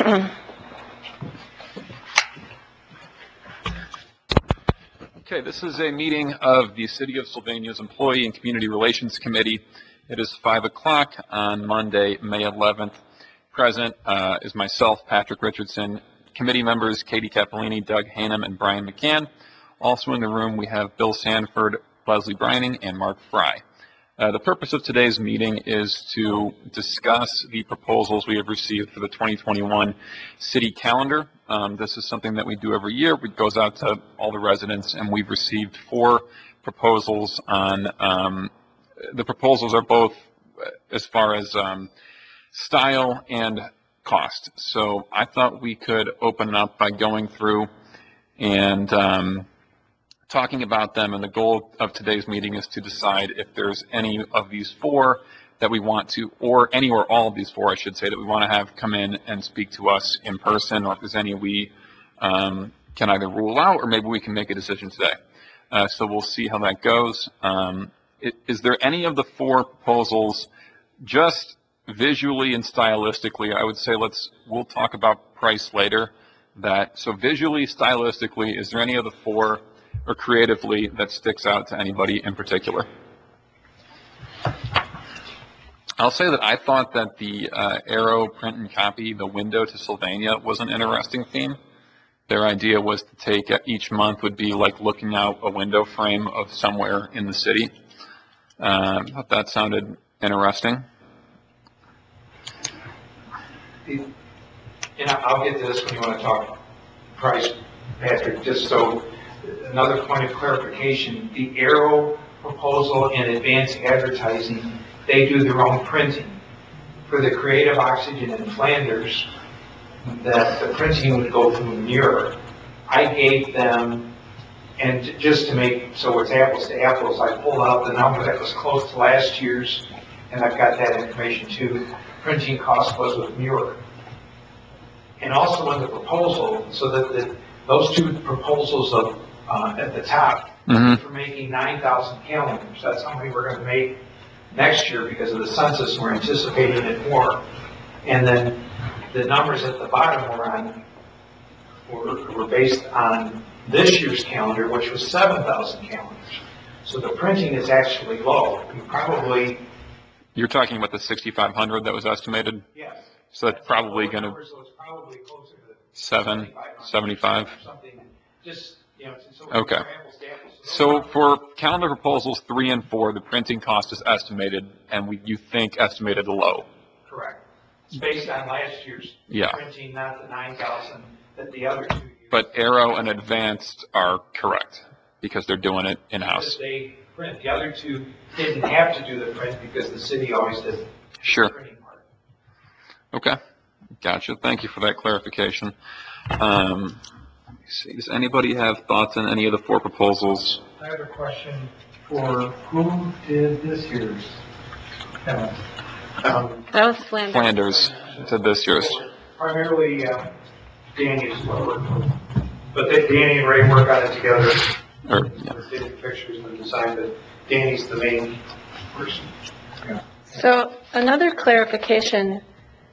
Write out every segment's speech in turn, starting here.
Okay, this is a meeting of the City of Sylvania's Employee and Community Relations Committee. It is 5 o'clock on Monday, May 11th. Present is myself, Patrick Richardson, committee members Katie Capolini, Doug Hanem, and Brian McCann. Also in the room we have Bill Sanford, Leslie Brining, and Mark Fry. The purpose of today's meeting is to discuss the proposals we have received for the 2021 city calendar. This is something that we do every year. It goes out to all the residents, and we've received 4 proposals on, the proposals are both as far as style and cost. So I thought we could open up by going through and talking about them, and the goal of today's meeting is to decide if there's any of these 4 that we want to, or any or all of these 4, I should say, that we want to have come in and speak to us in person, or if there's any we can either rule out, or maybe we can make a decision today. So we'll see how that goes. Is there any of the 4 proposals, just visually and stylistically? I would say we'll talk about price later. So visually, stylistically, is there any of the 4 or creatively that sticks out to anybody in particular? I'll say that I thought that the Arrow print and copy, the window to Sylvania, was an interesting theme. Their idea was to take each month would be like looking out a window frame of somewhere in the city. I thought that sounded interesting. And I'll get to this when you want to talk price, Patrick, just so another point of clarification. The Arrow proposal and advanced advertising, they do their own printing. For the Creative Oxygen in Flanders, that the printing would go through Muir. I gave them, and just to make so it's apples to apples, I pulled out the number that was close to last year's, and I've got that information too. Printing cost was with Muir. And also in the proposal, so that those 2 proposals of at the top, for making 9,000 calendars. That's how many we're going to make next year because of the census. We're anticipating it more. And then the numbers at the bottom were based on this year's calendar, which was 7,000 calendars. So the printing is actually low. You're talking about the 6,500 that was estimated? Yes. So that's probably going to... So it's probably closer to 75. Something. Just, so okay. So for calendar proposals 3 and 4, the printing cost is estimated, and you think estimated low. Correct. It's based on last year's printing, not the 9,000 that the other 2 years. But Arrow and Advanced are correct because they're doing it in-house. They print. The other 2 didn't have to do the print because the city always did the printing part. Okay. Gotcha. Thank you for that clarification. Let me see. Does anybody have thoughts on any of the 4 proposals? I have a question for who did this year's calendar? That was Flanders. Flanders did this year's. Primarily Danny's work, but Danny and Ray work on it together. They did the pictures and the design, but Danny's the main person. Yeah. So another clarification,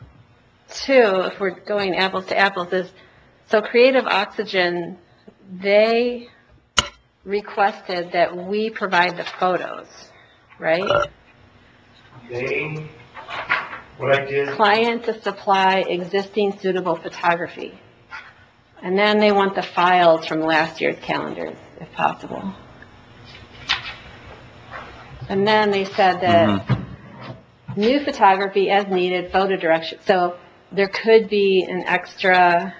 too, if we're going apples to apples, is so Creative Oxygen, they requested that we provide the photos, right? What I did... Client to supply existing suitable photography. And then they want the files from last year's calendars, if possible. And then they said that new photography as needed, photo direction. So there could be an extra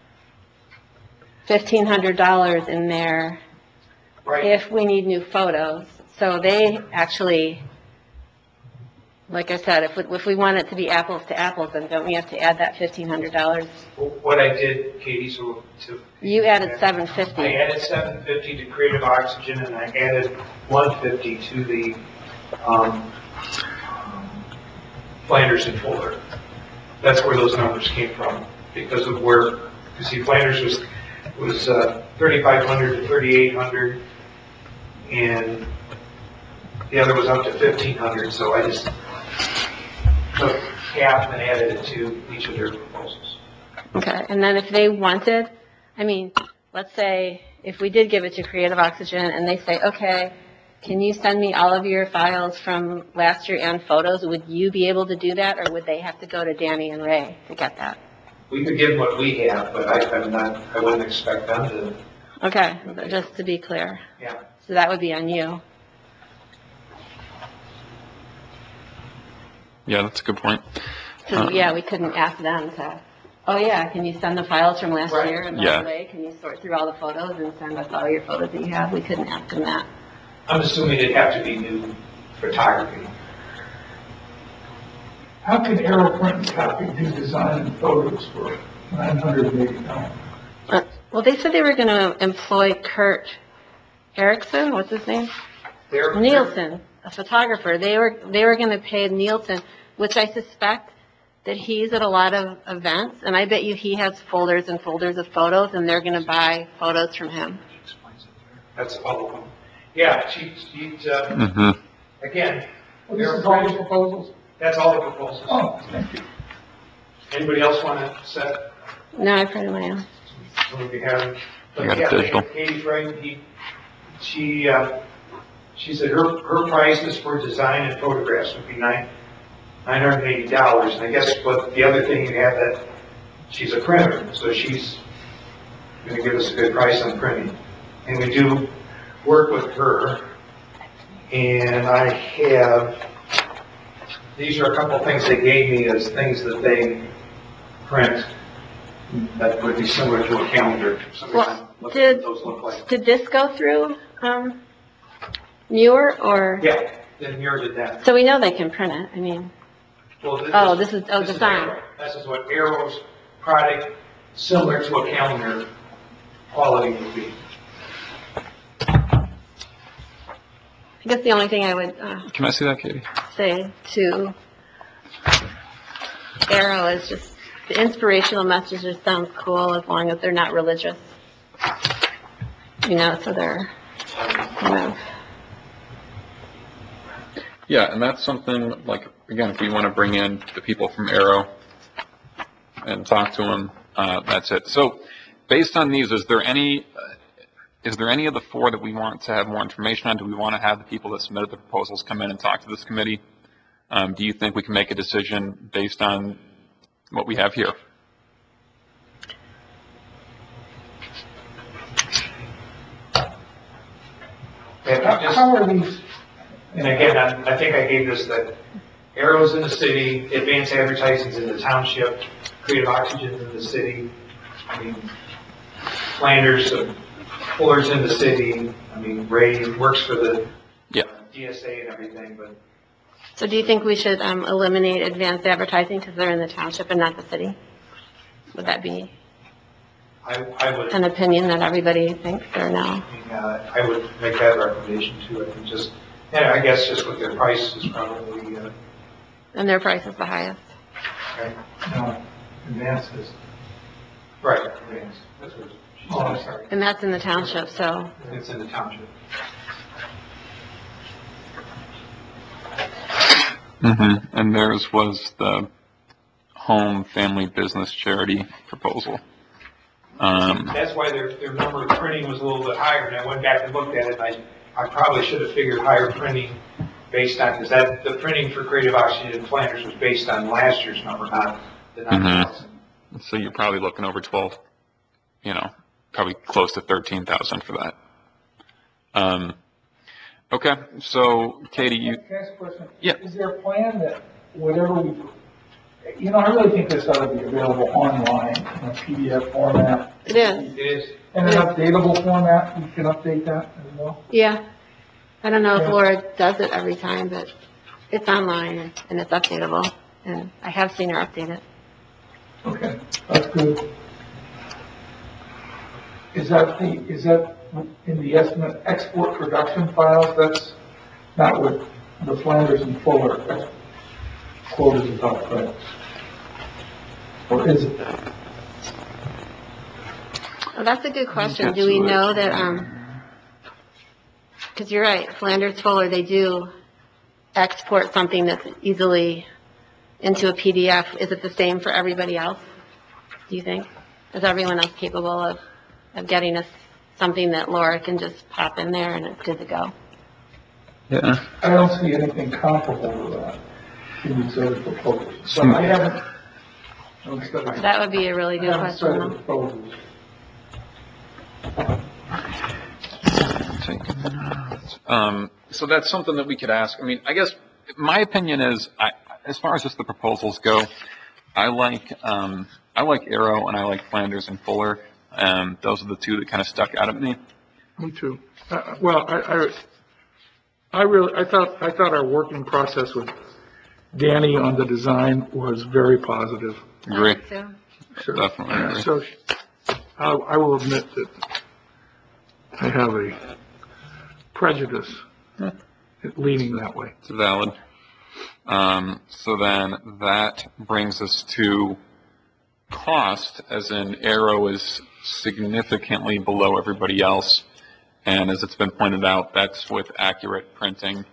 $1,500 in there if we need new photos. So they actually, like I said, if we want it to be apples to apples, then don't we have to add that $1,500? What I did, Katie, you added $750. I added $750 to Creative Oxygen, and I added $150 to the Flanders and Fuller. That's where those numbers came from, because of where you see Flanders was 3,500 to 3,800, and the other was up to 1,500. So I just took half and added it to each of their proposals. Okay, and then if they wanted, I mean, let's say if we did give it to Creative Oxygen and they say, okay, can you send me all of your files from last year and photos, would you be able to do that, or would they have to go to Danny and Ray to get that? We could give what we have, but I wouldn't expect them to, Okay, but just to be clear, yeah. so that would be on you. Yeah, that's a good point. Because, yeah, we couldn't ask them to, oh, yeah, can you send the files from last Right. year? And by Yeah. the way, can you sort through all the photos and send us all your photos that you have? We couldn't ask them that. I'm assuming it'd have to be new photography. How can Aero Print and Copy do design and photos for $980? Well, they said they were going to employ Kurt Erickson, what's his name? Nielsen, a photographer. They were going to pay Nielsen, which I suspect that he's at a lot of events, and I bet you he has folders and folders of photos, and they're going to buy photos from him. That's all of them. Yeah, again, Well, this is all the proposals? that's all the proposals. Oh, thank you. Anybody else want to set? No, I printed my own. So we have, I got it digital. Katie's right. She said her prices for design and photographs would be $980. And I guess what the other thing you have that she's a printer, so she's going to give us a good price on printing. And we do work with her. And I have, these are a couple things they gave me as things that they print that would be similar to a calendar. Well, What did those look like. this go through Muir, or? Yeah, then Muir did that. So we know they can print it, I mean, Well, this is design. Arrow. This is what Arrow's product, similar to a calendar quality would be. I guess the only thing I would Can I see that, Katie? say to Arrow is just the inspirational messages sounds cool as long as they're not religious. You know, so they're kind of. Yeah, and that's something, like, again, if we want to bring in the people from Arrow and talk to them, that's it. So, based on these, is there any of the four that we want to have more information on? Do we want to have the people that submitted the proposals come in and talk to this committee? Do you think we can make a decision based on what we have here? How are these, And again, I think I gave this, that Arrow's in the city, Advanced Advertising's in the township, Creative Oxygen's in the city. I mean, Flanders, Fuller's in the city. I mean, Ray works for the Yeah. DSA and everything, but So do you think we should eliminate advanced advertising because they're in the township and not the city? Would that be I would, an opinion that everybody thinks, or no? I would make that recommendation too. I think just, yeah, I guess just with their price is probably, And their price is the highest. right. no, advances? Right, Advanced. That's what she said, I'm sorry. And that's in the township, so, It's in the township. And theirs was the home family business charity proposal. That's why their number of printing was a little bit higher, and I went back and looked at it, and I probably should have figured higher printing based on, because the printing for Creative Oxygen in Flanders was based on last year's number, not the 9,000. So you're probably looking over 12, probably close to 13,000 for that. Okay, so Katie, Can I ask a question? Yeah. Is there a plan that whatever we, I really think this ought to be available online in a PDF format? it is, It is, In an updatable format, we can update that as well? yeah. I don't know if Yeah. Laura does it every time, but it's online and it's updatable, and I have seen her update it. Okay, that's good. Is that in the estimate export production files? That's not what the Flanders and Fuller quote is about, right? Or is it? Well, that's a good question. That's Do we what- know that, because you're right, Flanders Fuller, they do export something that's easily into a PDF. Is it the same for everybody else? do you think? Is everyone else capable of getting us something that Laura can just pop in there and it's good to go? Yeah. I don't see anything comparable to that in these other proposals. But I haven't studied. That would be a really I good haven't question, studied though. the proposals. So that's something that we could ask. I mean, I guess my opinion is, as far as just the proposals go, I like Arrow and I like Flanders and Fuller. Those are the two that kind of stuck out at me. Me too. Well, I thought our working process with Danny on the design was very positive. Agree. So, So, Definitely agree. So I will admit that I have a prejudice leaning that way. It's valid. So then that brings us to cost, as in Arrow is significantly below everybody else. And as it's been pointed out, that's with accurate printing.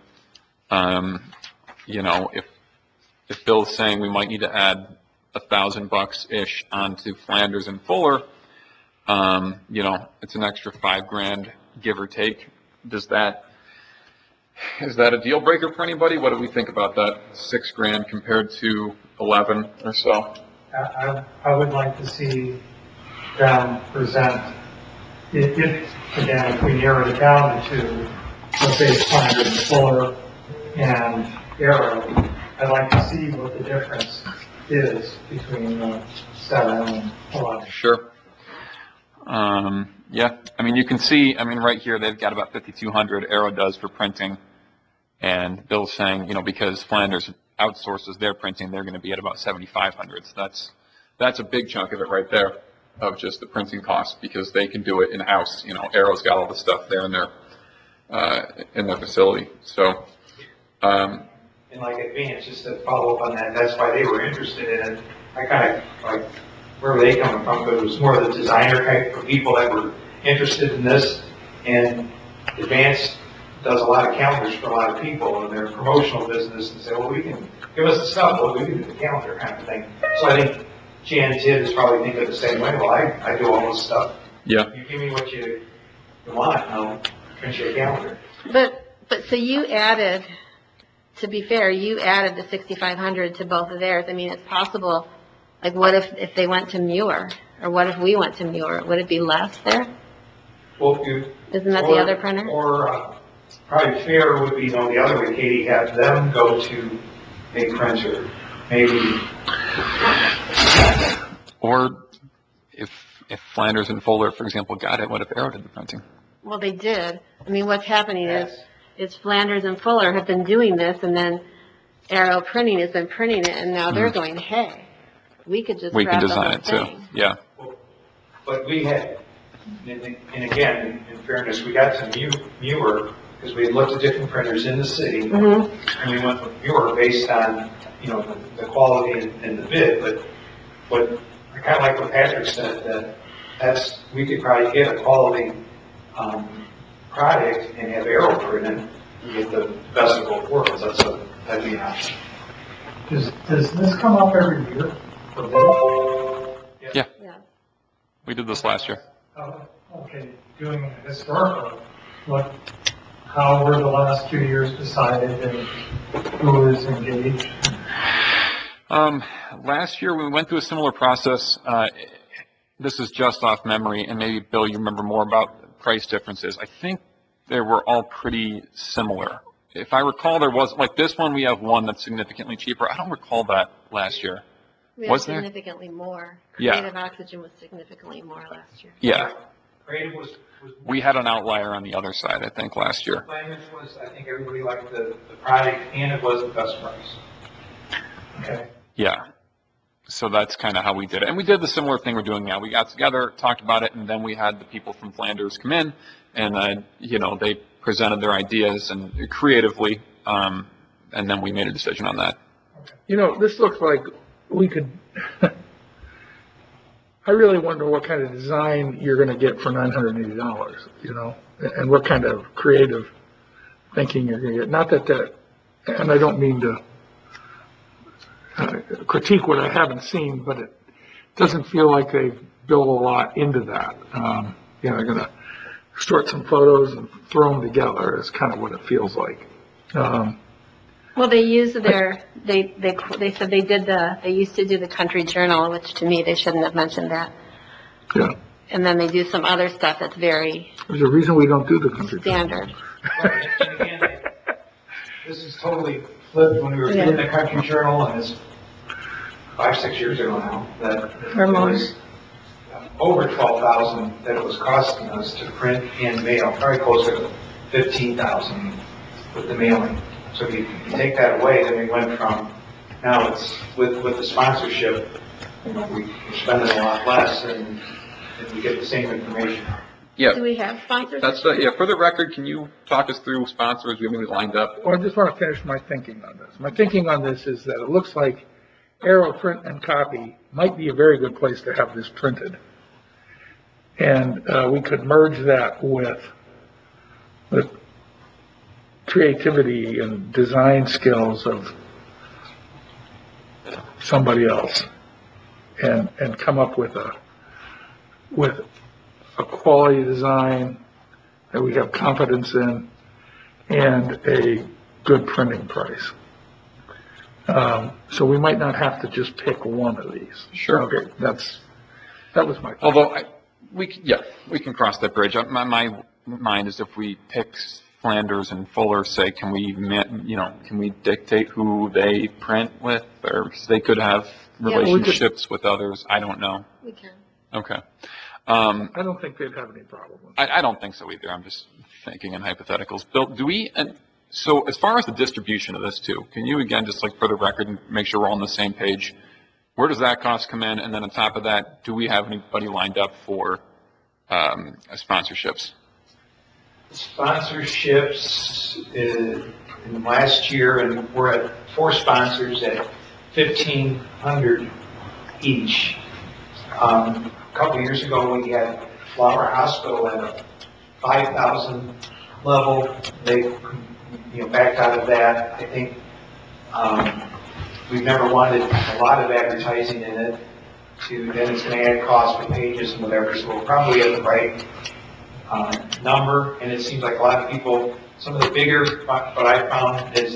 If Bill's saying we might need to add $1,000-ish onto Flanders and Fuller, it's an extra $5,000, give or take. Is that a deal breaker for anybody? What do we think about that? $6,000 compared to 11 or so. I would like to see them present, if we narrow it down to, let's say, Flanders and Fuller and Arrow, I'd like to see what the difference is between 7 and 11. Sure. Yeah. I mean, you can see, right here, they've got about 5,200 Arrow does for printing. And Bill's saying, because Flanders outsources their printing, they're going to be at about 7,500. So that's a big chunk of it right there, of just the printing cost, because they can do it in-house. Arrow's got all the stuff there in their facility. So, And like Advance, just to follow up on that, that's why they were interested in it. I kind of, like, where were they coming from? But it was more the designer type of people that were interested in this. And Advance does a lot of calendars for a lot of people in their promotional business and say, well, we can give us the stuff, well, we can do the calendar kind of thing. So I think Jan and Tid is probably thinking the same way. Well, I do all this stuff. yeah. You give me what you want, and I'll print you a calendar. But so you added, to be fair, you added the 6,500 to both of theirs. I mean, it's possible, like, what if they went to Muir? Or what if we went to Muir? Would it be less there? Well, Isn't that the other printer? Or probably fair would be, the other way, Katie, have them go to a printer, maybe. Or if Flanders and Fuller, for example, got it, what if Arrow did the printing? Well, they did. I mean, what's happening is Flanders and Fuller have been doing this, and then Arrow Printing has been printing it, and now they're going, hey, we could just We can grab the design whole it too. thing. Yeah. But we had, and again, in fairness, we got to Muir because we had looked at different printers in the city, and we went with Muir based on, the quality and the bid. But what I kind of like what Patrick said, that we could probably get a quality product and have Arrow printed and get the best of both worlds. That'd be an option. Does this come up every year for bid? Yeah. Yeah. We did this last year. Oh, okay, doing historical, how were the last 2 years decided and who is engaged? Last year we went through a similar process. This is just off memory, and maybe Bill, you remember more about price differences. I think they were all pretty similar. If I recall, there was, like this one, we have one that's significantly cheaper. I don't recall that last year. We Was had there? significantly more. Yeah. Creative Oxygen was significantly more last year. Yeah. Creative was We had an outlier on the other side, I think, last year. Flanders was, I think everybody liked the product, and it was the best price. Okay. Yeah. So that's kind of how we did it. And we did the similar thing we're doing now. We got together, talked about it, and then we had the people from Flanders come in, and, they presented their ideas and creatively, and then we made a decision on that. This looks like we could, I really wonder what kind of design you're going to get for $980, and what kind of creative thinking you're going to get. Not that, and I don't mean to critique what I haven't seen, but doesn't feel like they've built a lot into that. They're gonna sort some photos and throw them together is kind of what it feels like. Well, they use they said they used to do the Country Journal, which to me, they shouldn't have mentioned that. Yeah. And then they do some other stuff that's very There's a reason we don't do the country. standard. Right, and again, this is totally flipped when we were doing the Country Journal, and it's 5-6 years ago now, that Or it more. was over 12,000 that it was costing us to print and mail, probably closer to 15,000 with the mailing. So if you take that away, then we went from, now it's with the sponsorship, we're spending a lot less and we get the same information. Yeah, Do we have sponsors? yeah, for the record, can you talk us through sponsors we have maybe lined up? Well, I just want to finish my thinking on this. My thinking on this is that it looks like Aero Print and Copy might be a very good place to have this printed. And we could merge that with creativity and design skills of somebody else and come up with a quality design that we have confidence in and a good printing price. So we might not have to just pick one of these. Sure. Okay, that was my. Although we can cross that bridge. My mind is if we pick Flanders and Fuller, say, can we dictate who they print with, or they could have Yeah. relationships with others? I don't know. We can. Okay. I don't think they'd have any problem with it. I don't think so either. I'm just thinking in hypotheticals. Bill, so as far as the distribution of this too, can you again, just like for the record and make sure we're all on the same page, where does that cost come in? And then on top of that, do we have anybody lined up for sponsorships? Sponsorships in last year, and we're at 4 sponsors at $1,500 each. A couple years ago, we had Flower Hospital at a 5,000 level. They, backed out of that. I think we've never wanted a lot of advertising in it. Then it's going to add cost for pages and whatever. So we're probably at the right number. And it seems like a lot of people. Some of the bigger, what I found is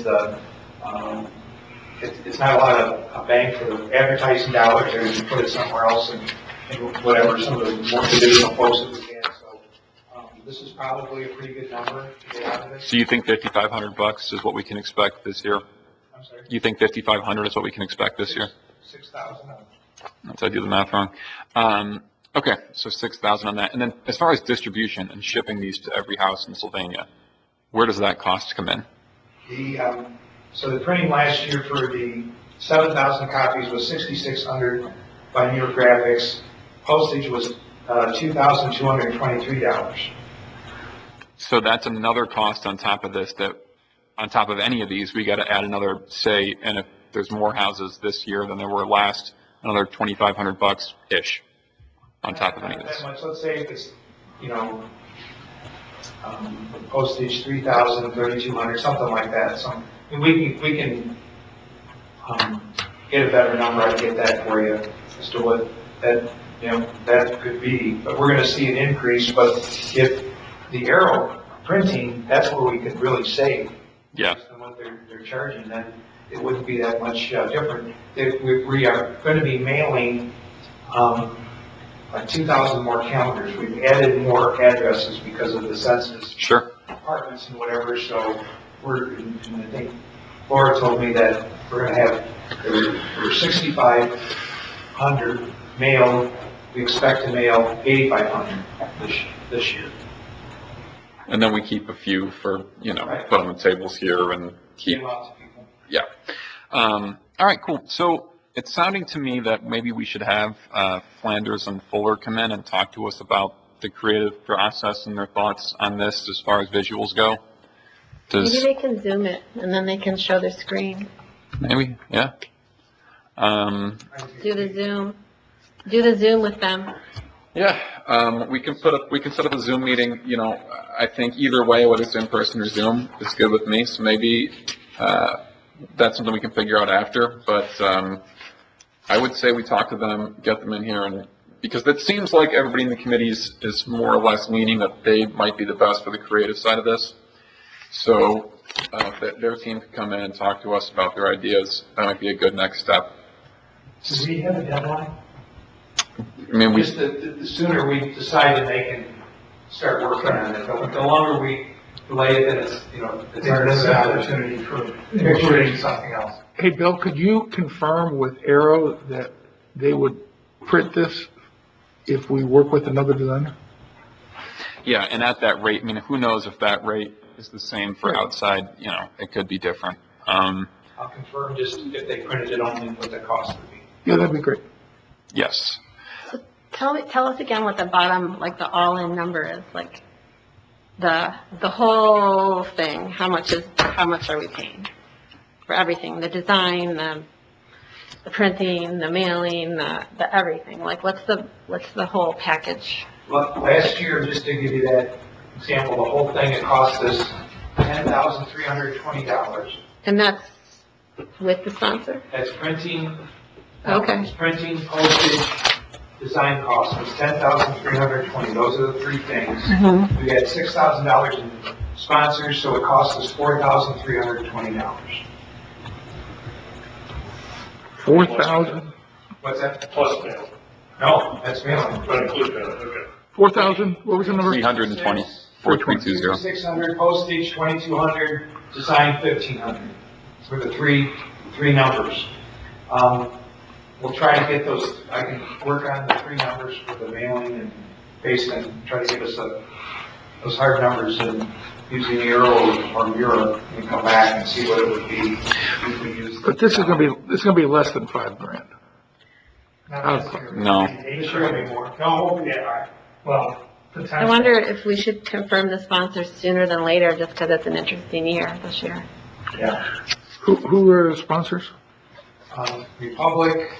it's not a lot of bang for advertising dollars. They're going to put it somewhere else and whatever. Some of the more traditional folks that we get. So this is probably a pretty good number to get out of it. So you think $5,500 is what we can expect this year? I'm sorry. You think $5,500 is what we can expect this year? 6,000. Unless I do the math wrong. Okay, so 6,000 on that. And then as far as distribution and shipping these to every house in Sylvania, where does that cost come in? So the printing last year for the 7,000 copies was $6,600 by New York Graphics. Postage was $2,223. So that's another cost on top of this, that on top of any of these, we got to add another, say, and if there's more houses this year than there were last, another $2,500-ish on top of any of this. Not that much. Let's say if it's, postage $3,000, $3,200, something like that. So we can get a better number. I can get that for you as to what that could be. But we're going to see an increase. But if the Aero printing, that's where we could really save. Yeah. Based on what they're charging, then it wouldn't be that much different. We are going to be mailing like 2,000 more calendars. We've added more addresses because of the census. Sure. Apartments and whatever, so and I think Laura told me that we're going to have, we're 6,500 mailed. We expect to mail 8,500 this year. And then we keep a few for, Right. put on the tables here and keep. Lots of people. Yeah. All right, cool. So it's sounding to me that maybe we should have Flanders and Fuller come in and talk to us about the creative process and their thoughts on this as far as visuals go. Maybe they can zoom it and then they can show their screen. Maybe, yeah. Do the Zoom with them. Yeah, we can set up a Zoom meeting. I think either way, whether it's in person or Zoom, is good with me. So maybe that's something we can figure out after. But I would say we talk to them, get them in here, and because it seems like everybody in the committees is more or less leaning that they might be the best for the creative side of this. So if their team could come in and talk to us about their ideas, that might be a good next step. Do we have a deadline? I mean, we, Just the sooner we decide and they can start working on it, the longer we delay it, then it's, you know, it's There's an an opportunity for including something else. Hey, Bill, could you confirm with Arrow that they would print this if we work with another designer? yeah, and at that rate, I mean, who knows if that rate is the same for outside, you know, it could be different. I'll confirm just if they printed it only what the cost would be. Yeah, that'd be great. Yes. Tell us again what the bottom, like the all-in number is, like the whole thing. How much are we paying for everything? The design, the printing, the mailing, the everything. Like what's the whole package? Last year, just to give you that example, the whole thing, it cost us $10,320. And that's with the sponsor? That's printing. Okay. It's printing, postage, design costs, was $10,320. Those are the three things. Mm-hmm. We had $6,000 in sponsors, so it cost us $4,320. 4,000? What's that? Plus mail. No, that's mailing. That includes mail, okay. 4,000, what was the number? 320, 4320. 600 postage, 2,200, design 1,500. For the three numbers. We'll try to get those, I can work on the three numbers for the mailing and paste and try to get us those hard numbers and using Euro or Mura and come back and see what it would be if we use. But this is gonna be less than $5,000. Not this year. No. This year will be more. No, yeah, all right. Well, I potentially. wonder if we should confirm the sponsors sooner than later, just because it's an interesting year this year. Yeah. Who are the sponsors? Republic,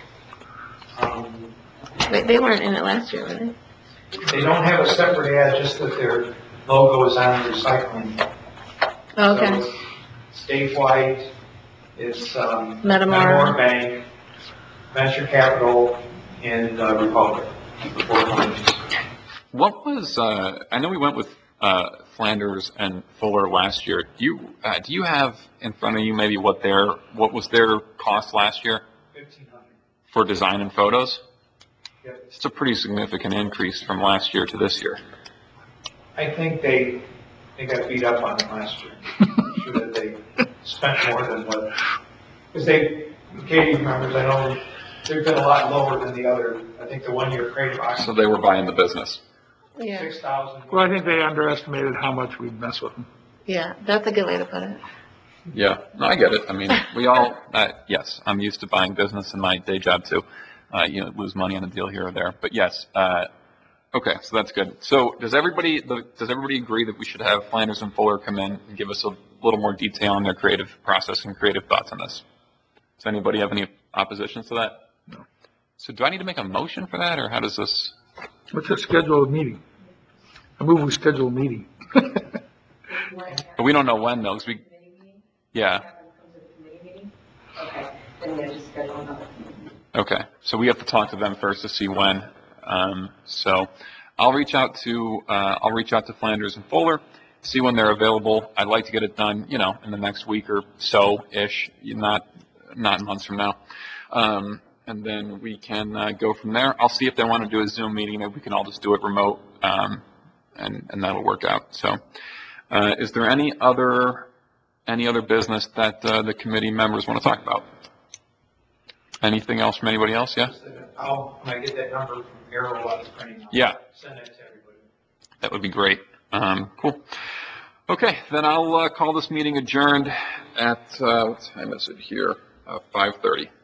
They weren't in it last year, were they? they don't have a separate ad, just that their logo is on the recycling. Okay. So it's Dave White, it's Metamor. Metamor Bank, Venture Capital, and Republic, the four companies. What was, I know we went with Flanders and Fuller last year. Do you have in front of you maybe what was their cost last year 1,500. for design and photos? Yep. It's a pretty significant increase from last year to this year. I think they got beat up on it last year. I'm sure that they spent more than what, because Katie remembers, I know they've been a lot lower than the other, I think the 1 year Creative So Auction, they were buying the business. Yeah, 6,000. Well, I think they underestimated how much we'd mess with them. yeah, that's a good way to put it. Yeah, no, I get it. I mean, we all, yes, I'm used to buying business in my day job too. Lose money on a deal here or there, but yes. Okay, so that's good. So does everybody agree that we should have Flanders and Fuller come in and give us a little more detail on their creative process and creative thoughts on this? Does anybody have any oppositions to that? No. So do I need to make a motion for that, or how does this? Let's just schedule a meeting. I move we schedule a meeting. But we don't know when though, 'cause yeah. Okay, then we just schedule another meeting. Okay, so we have to talk to them first to see when. So I'll reach out to Flanders and Fuller, see when they're available. I'd like to get it done, in the next week or so-ish, not months from now. And then we can go from there. I'll see if they want to do a Zoom meeting, and we can all just do it remote, and that'll work out. So, is there any other business that the committee members want to talk about? Anything else from anybody else? Yeah? When I get that number from Arrow about the printing, I'll Yeah, send that to everybody. that would be great. Cool. Okay, then I'll call this meeting adjourned at, what time is it here? 5:30.